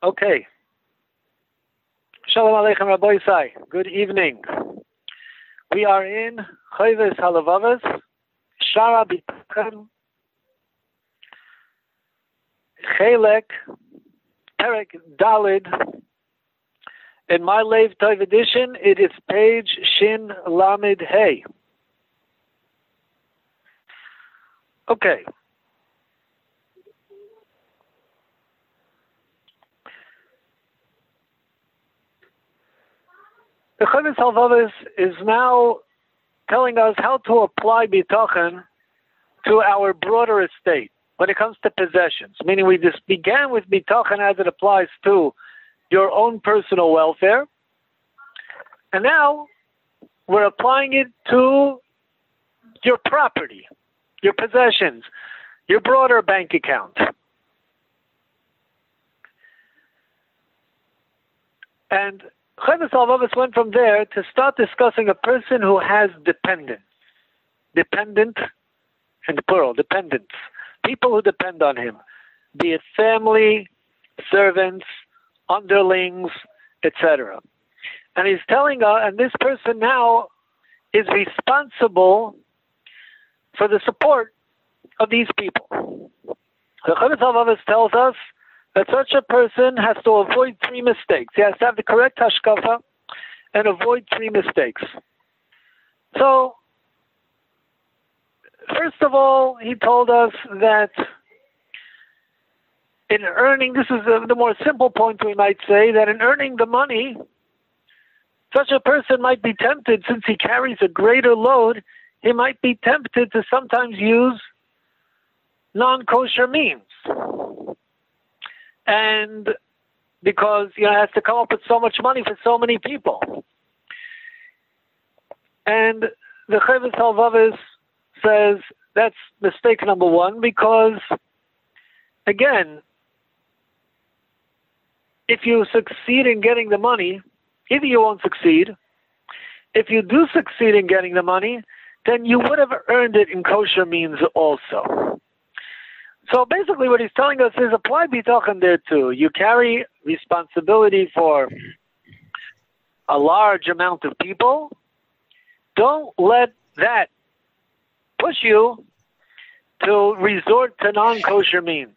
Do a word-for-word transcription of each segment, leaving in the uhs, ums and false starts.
Okay. Shalom Aleichem Rabbi Isai. Good evening. We are in Chayves Halavavas, Shara B'Tachem, Chelek, Perek Dalid. In my Lev Tov edition, it is page Shin Lamed Hey. Okay. The Chayves Halavavas is now telling us how to apply B'Tachem to our broader estate when it comes to possessions. Meaning we just began with B'Tachem as it applies to your own personal welfare. And now we're applying it to your property, your possessions, your broader bank account. And Chayves Halavavas went from there to start discussing a person who has dependents. Dependent, in the plural, dependents. People who depend on him, be it family, servants, underlings, et cetera. And he's telling us, and this person now is responsible for the support of these people. The Chayves Halavavas tells us that such a person has to avoid three mistakes. He has to have the correct hashkafa and avoid three mistakes. So, first of all, he told us that in earning, this is the, the more simple point we might say, that in earning the money, such a person might be tempted, since he carries a greater load, he might be tempted to sometimes use non-kosher means. And because, you know, he has to come up with so much money for so many people. And the Chayves Halavavas says that's mistake number one, because, again, if you succeed in getting the money, either you won't succeed. If you do succeed in getting the money, then you would have earned it in kosher means also. So basically what he's telling us is apply B'Tachem there too. You carry responsibility for a large amount of people. Don't let that push you to resort to non-kosher means.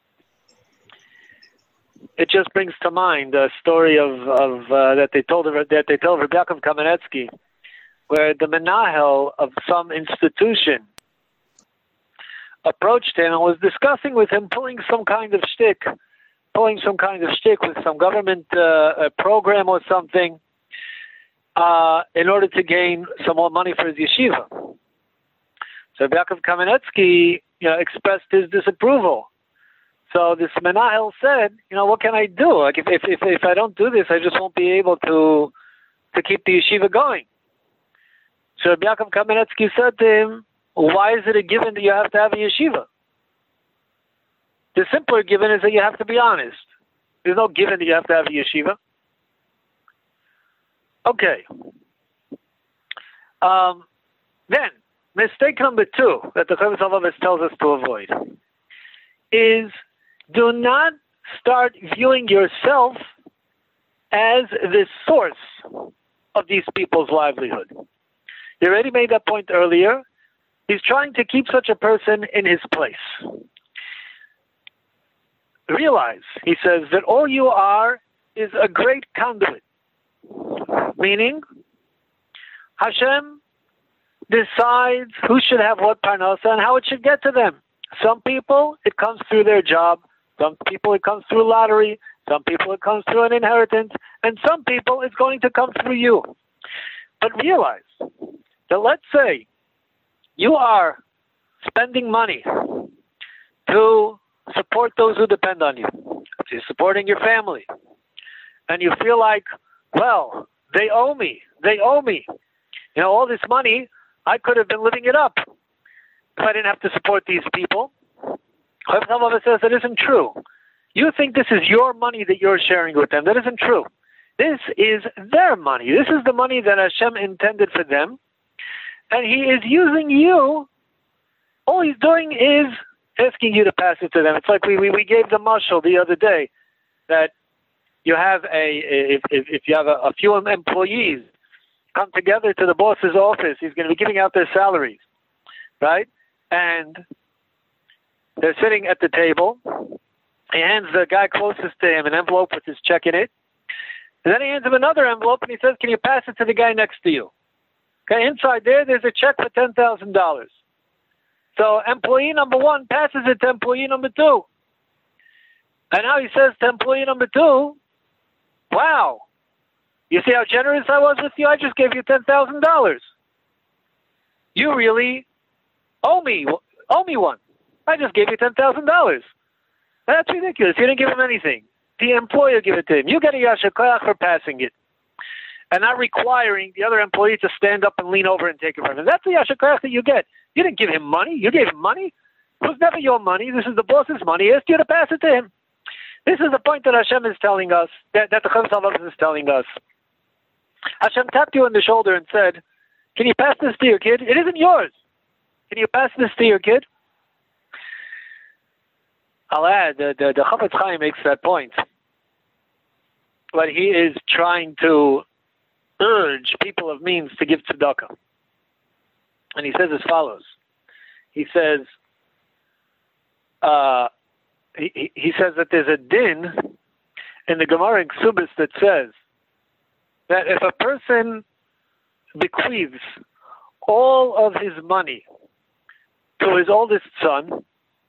It just brings to mind a story of, of uh, that they told that they told Rabbi Yaakov Kamenetsky, where the menahel of some institution approached him and was discussing with him pulling some kind of shtick, pulling some kind of shtick with some government uh, a program or something uh, in order to gain some more money for his yeshiva. So Yaakov Kamenetsky, you know, expressed his disapproval. So this menahel said, you know, what can I do? Like if if if, if I don't do this, I just won't be able to to keep the yeshiva going. So Yaakov Kamenetsky said to him, why is it a given that you have to have a yeshiva? The simpler given is that you have to be honest. There's no given that you have to have a yeshiva. Okay. Um, then, mistake number two that the Chayves Halavavas tells us to avoid is do not start viewing yourself as the source of these people's livelihood. You already made that point earlier. He's trying to keep such a person in his place. Realize, he says, that all you are is a great conduit. Meaning, Hashem decides who should have what parnasa and how it should get to them. Some people, it comes through their job. Some people, it comes through lottery. Some people, it comes through an inheritance. And some people, it's going to come through you. But realize that, let's say, you are spending money to support those who depend on you. You're supporting your family. And you feel like, well, they owe me. They owe me. You know, all this money, I could have been living it up if I didn't have to support these people. Chayves Halavavas says that isn't true. You think this is your money that you're sharing with them. That isn't true. This is their money. This is the money that Hashem intended for them. And he is using you. All he's doing is asking you to pass it to them. It's like we, we, we gave the mashal the other day that you have a if if, if you have a, a few employees come together to the boss's office, he's going to be giving out their salaries, right? And they're sitting at the table. He hands the guy closest to him an envelope with his check in it. And then he hands him another envelope and he says, can you pass it to the guy next to you? Okay, inside there, there's a check for ten thousand dollars. So employee number one passes it to employee number two. And now he says to employee number two, wow, you see how generous I was with you? I just gave you ten thousand dollars. You really owe me, owe me one. I just gave you ten thousand dollars. That's ridiculous. You didn't give him anything. The employer gave it to him. You get a yasher koach for passing it and not requiring the other employee to stand up and lean over and take it from him. That's the yasher koach that you get. You didn't give him money. You gave him money. It was never your money. This is the boss's money. He asked you to pass it to him. This is the point that Hashem is telling us, that, that the Chavis HaLevavos is telling us. Hashem tapped you on the shoulder and said, can you pass this to your kid? It isn't yours. Can you pass this to your kid? I'll add, the, the, the Chafetz Chaim makes that point. But he is trying to urge people of means to give tzedakah. And he says as follows. He says, uh, he, he says that there's a din in the Gemara in Ksubis that says that if a person bequeaths all of his money to his oldest son,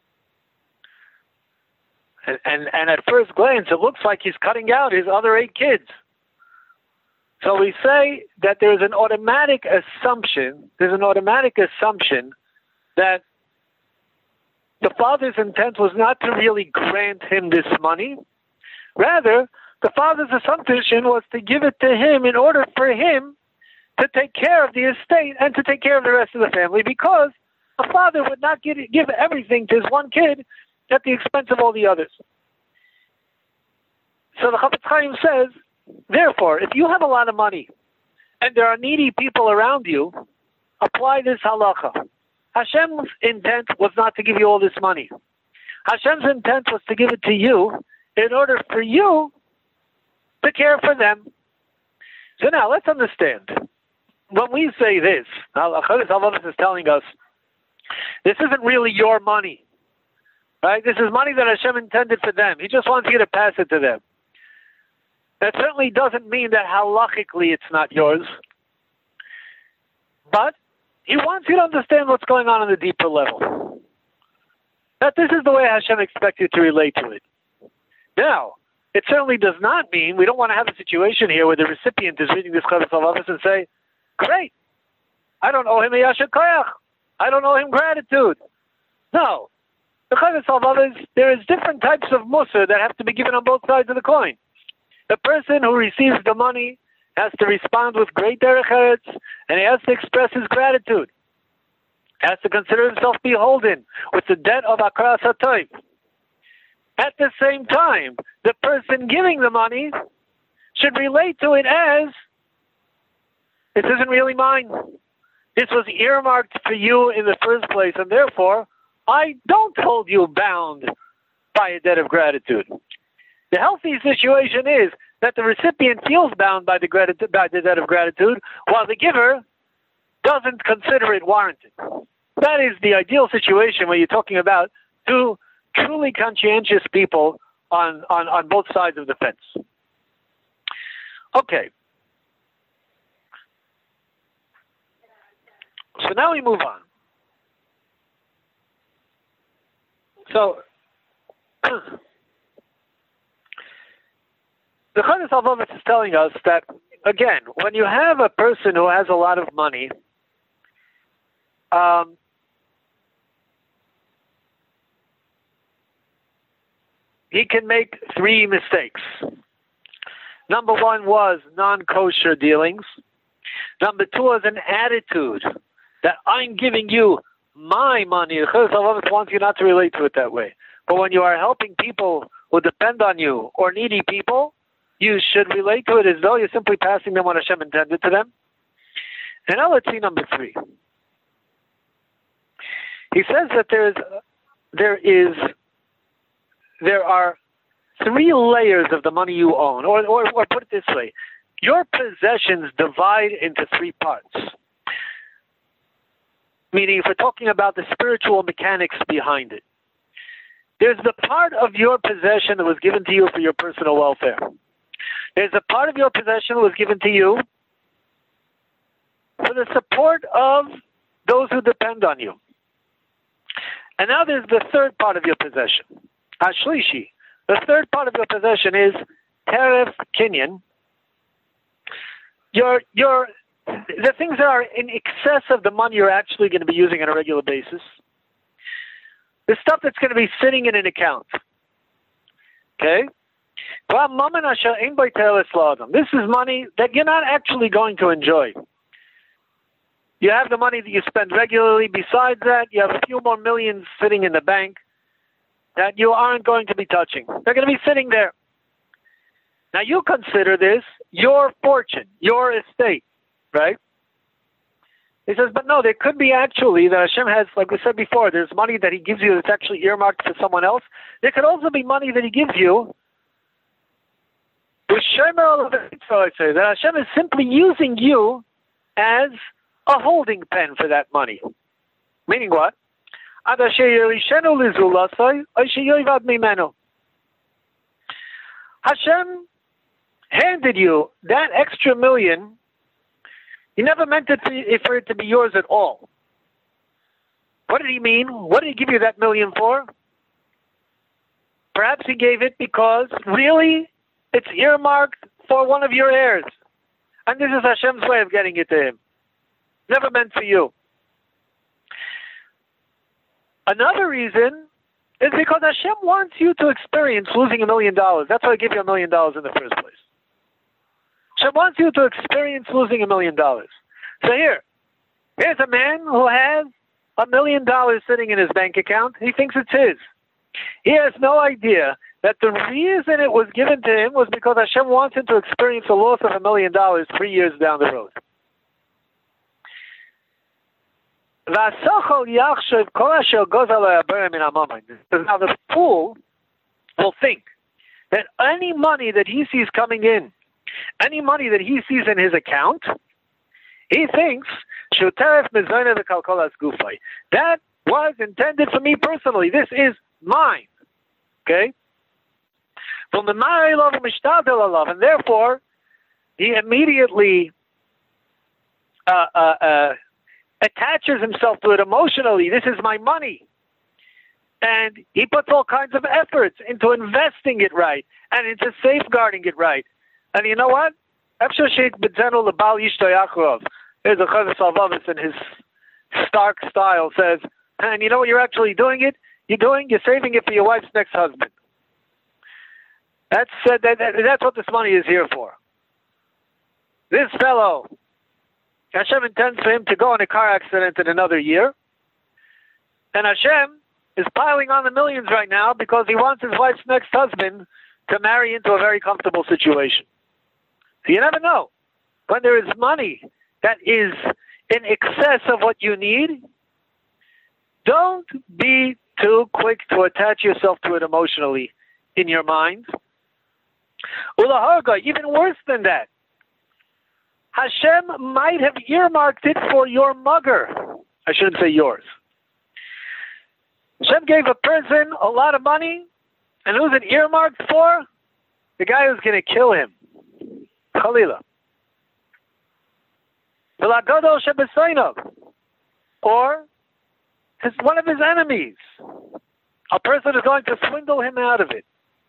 and, and, and at first glance it looks like he's cutting out his other eight kids. So we say that there's an automatic assumption, there's an automatic assumption that the father's intent was not to really grant him this money. Rather, the father's assumption was to give it to him in order for him to take care of the estate and to take care of the rest of the family, because a father would not give, give everything to his one kid at the expense of all the others. So the Chafetz Chaim says, therefore, if you have a lot of money and there are needy people around you, apply this halacha. Hashem's intent was not to give you all this money. Hashem's intent was to give it to you in order for you to care for them. So now, let's understand. When we say this, Chavis HaLevavos is telling us, this isn't really your money. Right? This is money that Hashem intended for them. He just wants you to pass it to them. That certainly doesn't mean that halachically it's not yours. But he wants you to understand what's going on on the deeper level. That this is the way Hashem expects you to relate to it. Now, it certainly does not mean, we don't want to have a situation here where the recipient is reading this Chavis HaLevavos and say, great, I don't owe him a yasher koach. I don't owe him gratitude. No. The Chavis HaLevavos, there is different types of mussar that have to be given on both sides of the coin. The person who receives the money has to respond with great derech eretz, and he has to express his gratitude. He has to consider himself beholden with the debt of Akras HaTov. At the same time, the person giving the money should relate to it as, this isn't really mine. This was earmarked for you in the first place, and therefore, I don't hold you bound by a debt of gratitude. The healthy situation is that the recipient feels bound by the, gratitude, by the debt of gratitude, while the giver doesn't consider it warranted. That is the ideal situation where you're talking about two truly conscientious people on, on, on both sides of the fence. Okay. So now we move on. So, the Chavis HaLevavos is telling us that, again, when you have a person who has a lot of money, um, he can make three mistakes. Number one was non-kosher dealings. Number two was an attitude that I'm giving you my money. The Chavis HaLevavos wants you not to relate to it that way. But when you are helping people who depend on you or needy people, you should relate to it as though you're simply passing them what Hashem intended to them. And now let's see number three. He says that there is, there is, there are three layers of the money you own, or, or, or put it this way, your possessions divide into three parts. Meaning, if we're talking about the spiritual mechanics behind it, there's the part of your possession that was given to you for your personal welfare. There's a part of your possession that was given to you for the support of those who depend on you. And now there's the third part of your possession, Ashlishi. The third part of your possession is Teref Kinyan. Your, your, the things that are in excess of the money you're actually going to be using on a regular basis. The stuff that's going to be sitting in an account. Okay? This is money that you're not actually going to enjoy. You have the money that you spend regularly. Besides that, you have a few more millions sitting in the bank that you aren't going to be touching. They're going to be sitting there. Now you consider this your fortune, your estate, right? He says, but no, there could be actually that Hashem has, like we said before, there's money that He gives you that's actually earmarked for someone else. There could also be money that He gives you, that Hashem is simply using you as a holding pen for that money. Meaning what? Hashem handed you that extra million. He never meant it to, for it to be yours at all. What did He mean? What did He give you that million for? Perhaps He gave it because, really, it's earmarked for one of your heirs. And this is Hashem's way of getting it to him. Never meant for you. Another reason is because Hashem wants you to experience losing a million dollars. That's why I give you a million dollars in the first place. Hashem wants you to experience losing a million dollars. So here, here's a man who has a million dollars sitting in his bank account. He thinks it's his. He has no idea that the reason it was given to him was because Hashem wants him to experience the loss of a million dollars three years down the road. Now the fool will think that any money that he sees coming in, any money that he sees in his account, he thinks that was intended for me personally. This is mine. Okay? And therefore, he immediately uh, uh, uh, attaches himself to it emotionally. This is my money. And he puts all kinds of efforts into investing it right and into safeguarding it right. And you know what? There's a Chavis Alvavis in his stark style says, and you know what you're actually doing it? You're doing? You're saving it for your wife's next husband. That's, uh, that, that, that's what this money is here for. This fellow, Hashem intends for him to go in a car accident in another year. And Hashem is piling on the millions right now because he wants his wife's next husband to marry into a very comfortable situation. So you never know. When there is money that is in excess of what you need, don't be too quick to attach yourself to it emotionally in your mind. Ulaharga, even worse than that. Hashem might have earmarked it for your mugger. I shouldn't say yours. Hashem gave a person a lot of money, and who's it earmarked for? The guy who's going to kill him. Chalila. Or his, one of his enemies. A person is going to swindle him out of it.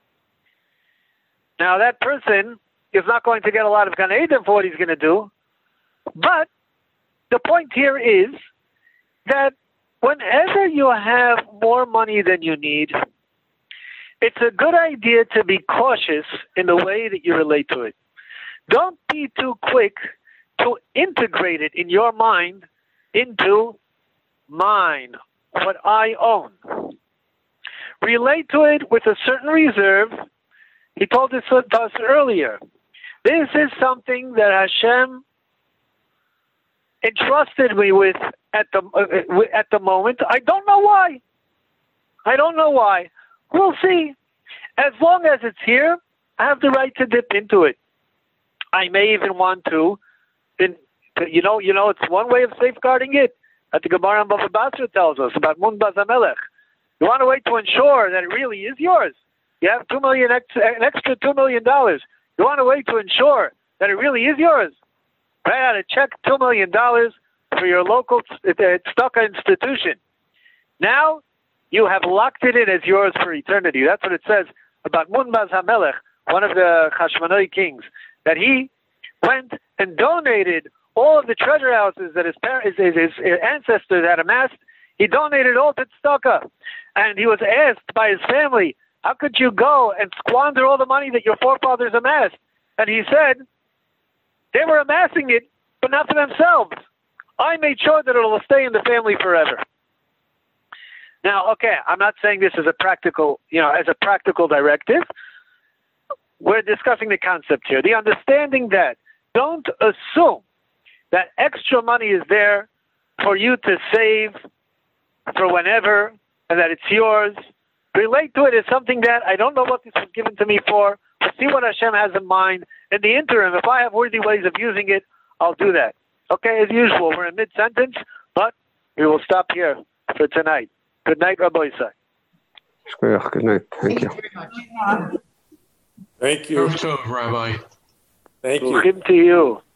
Now that person is not going to get a lot of Gan Eden for what he's going to do, but the point here is that whenever you have more money than you need, it's a good idea to be cautious in the way that you relate to it. Don't be too quick to integrate it in your mind into mine, what I own. Relate to it with a certain reserve. He told us to us earlier. This is something that Hashem entrusted me with at the uh, at the moment. I don't know why. I don't know why. We'll see. As long as it's here, I have the right to dip into it. I may even want to, in, you know, you know, it's one way of safeguarding it. That the Gemara in Bava Basra tells us about Munbaz HaMelech. You want a way to ensure that it really is yours. You have two million, ex- an extra two million dollars. You want a way to ensure that it really is yours. Write out a check, two million dollars for your local tzedakah institution. Now you have locked it in as yours for eternity. That's what it says about Munbaz HaMelech, one of the Hashmonai kings, that he went and donated all of the treasure houses that his, parents, his, his ancestors had amassed. He donated all to tzedakah. And he was asked by his family, how could you go and squander all the money that your forefathers amassed? And he said, they were amassing it, but not for themselves. I made sure that it will stay in the family forever. Now, okay, I'm not saying this as a practical, you know, as a practical directive. We're discussing the concept here. The understanding that don't assume that extra money is there for you to save for whenever and that it's yours. Relate to it as something that I don't know what this was given to me for. We'll see what Hashem has in mind. In the interim, if I have worthy ways of using it, I'll do that. Okay, as usual, we're in mid-sentence, but we will stop here for tonight. Good night, Rabbi Isai. Good night. Thank you. Thank you. Tov, Rabbi. Thank you. Bruchim to you.